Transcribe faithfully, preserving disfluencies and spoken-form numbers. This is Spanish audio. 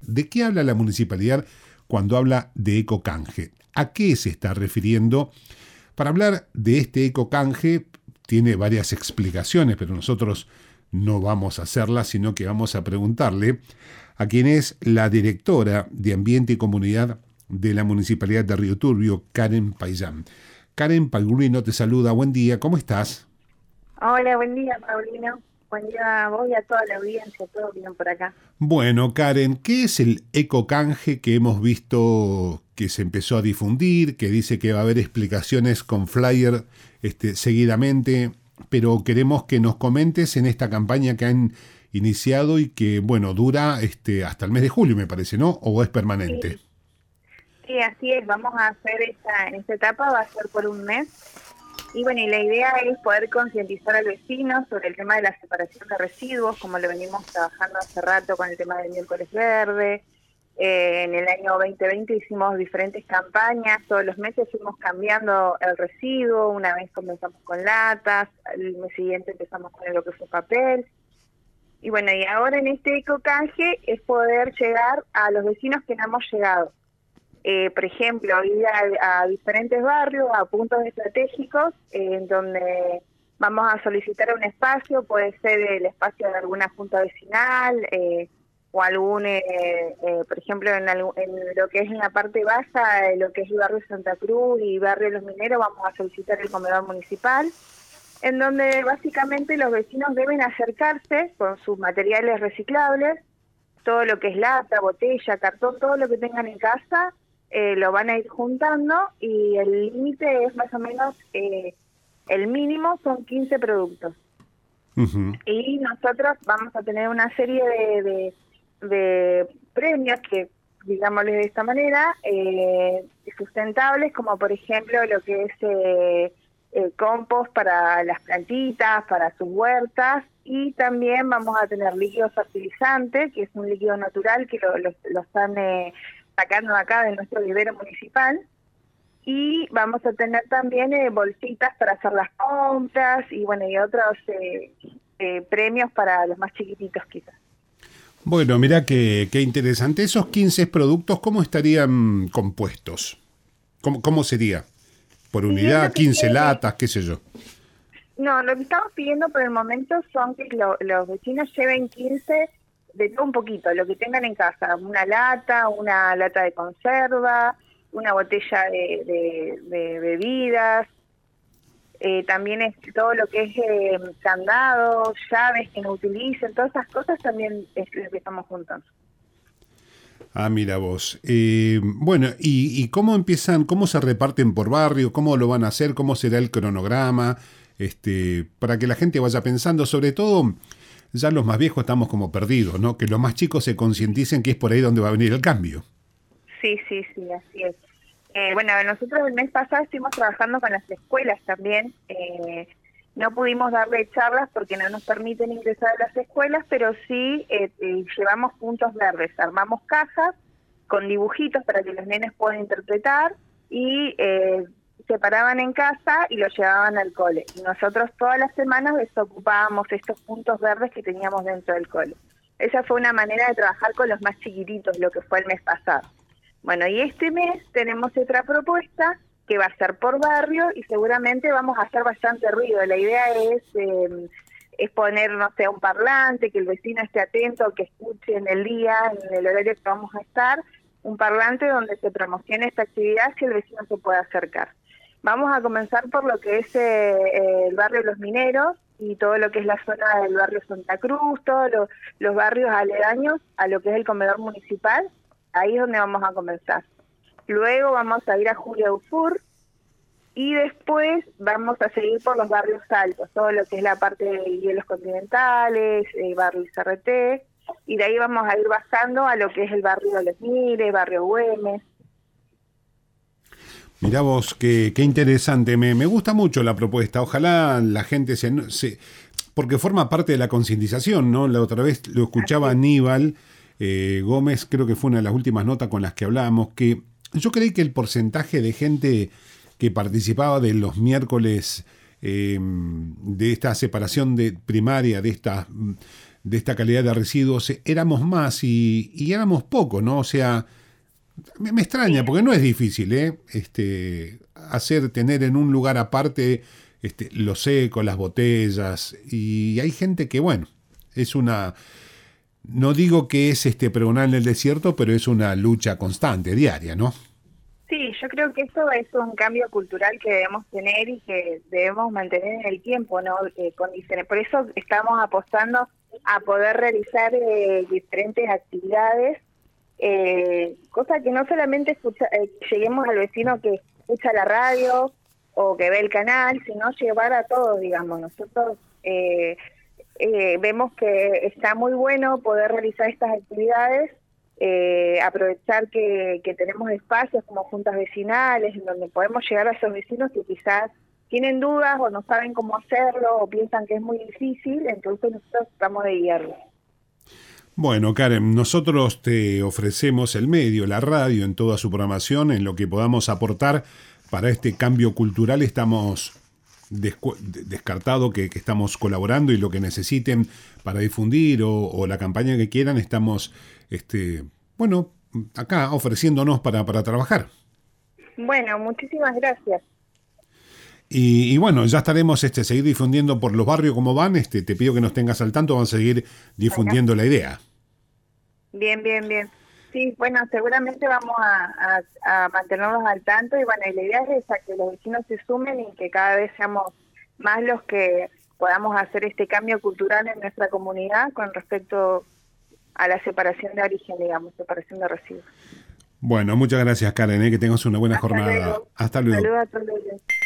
¿De qué habla la municipalidad cuando habla de ecocanje? ¿A qué se está refiriendo? Para hablar de este ecocanje tiene varias explicaciones, pero nosotros no vamos a hacerlas, sino que vamos a preguntarle a quien es la directora de Ambiente y Comunidad de la Municipalidad de Río Turbio, Karen Payán. Karen Paulino te saluda, buen día, ¿cómo estás? Hola, buen día, Paulino. Buen día a vos y a toda la audiencia, todo bien por acá. Bueno, Karen, ¿qué es el ecocanje que hemos visto que se empezó a difundir, que dice que va a haber explicaciones con flyer este, seguidamente, pero queremos que nos comentes en esta campaña que han iniciado y que, bueno, dura este, hasta el mes de julio, me parece, ¿no? ¿O es permanente? Sí, sí, así es. Vamos a hacer esta, en esta etapa, va a ser por un mes. Y bueno, y la idea es poder concientizar al vecino sobre el tema de la separación de residuos, como lo venimos trabajando hace rato con el tema del miércoles verde. Eh, en el año veinte veinte hicimos diferentes campañas, todos los meses fuimos cambiando el residuo, una vez comenzamos con latas, el mes siguiente empezamos con lo que fue papel. Y bueno, y ahora en este ecocanje es poder llegar a los vecinos que no hemos llegado. Eh, por ejemplo, ir a, a diferentes barrios, a puntos estratégicos, eh, en donde vamos a solicitar un espacio, puede ser el espacio de alguna junta vecinal, eh, o algún, eh, eh, por ejemplo, en, algún, en lo que es en la parte baja, eh, lo que es el barrio Santa Cruz y barrio Los Mineros, vamos a solicitar el comedor municipal, en donde básicamente los vecinos deben acercarse con sus materiales reciclables, todo lo que es lata, botella, cartón, todo lo que tengan en casa, Eh, lo van a ir juntando y el límite es más o menos, eh, el mínimo son quince productos. Uh-huh. Y nosotros vamos a tener una serie de, de, de premios que, digámosle de esta manera, eh, sustentables, como por ejemplo lo que es eh, eh, compost para las plantitas, para sus huertas, y también vamos a tener líquido fertilizante, que es un líquido natural que lo, lo, lo están... Eh, sacando acá de nuestro vivero municipal, y vamos a tener también eh, bolsitas para hacer las compras y bueno, y otros eh, eh, premios para los más chiquititos quizás. Bueno, mira qué, qué interesante. Esos quince productos, ¿cómo estarían compuestos? ¿Cómo, cómo sería? ¿Por unidad, quince latas, qué sé yo? No, lo que estamos pidiendo por el momento son que lo, los vecinos lleven quince de todo un poquito, lo que tengan en casa, una lata, una lata de conserva, una botella de, de, de bebidas, eh, también es todo lo que es eh, candados, llaves que no utilicen, todas esas cosas también es lo que estamos juntando. Ah, mira vos. Eh, bueno, ¿y, ¿y cómo empiezan, cómo se reparten por barrio? ¿Cómo lo van a hacer? ¿Cómo será el cronograma? Este, para que la gente vaya pensando, sobre todo... Ya los más viejos estamos como perdidos, ¿no? Que los más chicos se concienticen que es por ahí donde va a venir el cambio. Sí, sí, sí, así es. Eh, bueno, nosotros el mes pasado estuvimos trabajando con las escuelas también. Eh, no pudimos darle charlas porque no nos permiten ingresar a las escuelas, pero sí eh, eh, llevamos puntos verdes. Armamos cajas con dibujitos para que los nenes puedan interpretar y... Eh, se paraban en casa y lo llevaban al cole. Y nosotros todas las semanas desocupábamos estos puntos verdes que teníamos dentro del cole. Esa fue una manera de trabajar con los más chiquititos, lo que fue el mes pasado. Bueno, y este mes tenemos otra propuesta que va a ser por barrio y seguramente vamos a hacer bastante ruido. La idea es, eh, es poner, no sé, un parlante, que el vecino esté atento, que escuche en el día, en el horario que vamos a estar, un parlante donde se promocione esta actividad si el vecino se puede acercar. Vamos a comenzar por lo que es eh, el barrio Los Mineros y todo lo que es la zona del barrio Santa Cruz, todos lo, los barrios aledaños a lo que es el comedor municipal. Ahí es donde vamos a comenzar. Luego vamos a ir a Julia Dufour y después vamos a seguir por los barrios altos, todo lo que es la parte de hielos continentales, el barrio I C R T, y de ahí vamos a ir bajando a lo que es el barrio Los Mires, barrio Güemes. Mirá vos, qué, qué interesante, me, me gusta mucho la propuesta, ojalá la gente se, se... porque forma parte de la concientización, ¿no? La otra vez lo escuchaba Aníbal eh, Gómez, creo que fue una de las últimas notas con las que hablábamos, que yo creí que el porcentaje de gente que participaba de los miércoles eh, de esta separación de primaria, de esta de esta calidad de residuos, éramos más y, y éramos pocos, ¿no? O sea, me, me extraña, porque no es difícil, ¿eh? Este, hacer, tener en un lugar aparte este, lo seco, las botellas, y hay gente que, bueno, es una... No digo que es este pregonar en el desierto, pero es una lucha constante, diaria, ¿no? Sí, yo creo que esto es un cambio cultural que debemos tener y que debemos mantener en el tiempo, ¿no? Eh, con diferentes, por eso estamos apostando a poder realizar eh, diferentes actividades, eh, cosa que no solamente escucha, eh, lleguemos al vecino que escucha la radio o que ve el canal, sino llevar a todos, digamos. Nosotros eh, eh, vemos que está muy bueno poder realizar estas actividades. Eh, aprovechar que, que tenemos espacios como juntas vecinales en donde podemos llegar a esos vecinos que quizás tienen dudas o no saben cómo hacerlo o piensan que es muy difícil, entonces nosotros tratamos de guiarlos. Bueno, Karen, nosotros te ofrecemos el medio, la radio, en toda su programación, en lo que podamos aportar para este cambio cultural. Estamos descu- descartado que, que estamos colaborando, y lo que necesiten para difundir o, o la campaña que quieran, estamos este, bueno, acá ofreciéndonos para, para trabajar. Bueno, muchísimas gracias. Y, y bueno, ya estaremos este, seguir difundiendo por los barrios como van. Este, te pido que nos tengas al tanto, vamos a seguir difundiendo la idea. Bien, bien, bien. Sí, bueno, seguramente vamos a, a, a mantenernos al tanto y bueno, y la idea es esa, que los vecinos se sumen y que cada vez seamos más los que podamos hacer este cambio cultural en nuestra comunidad con respecto a la separación de origen, digamos, separación de residuos. Bueno, muchas gracias, Karen, ¿eh? Que tengas una buena Hasta jornada. Luego. Hasta luego. Saludos a todos.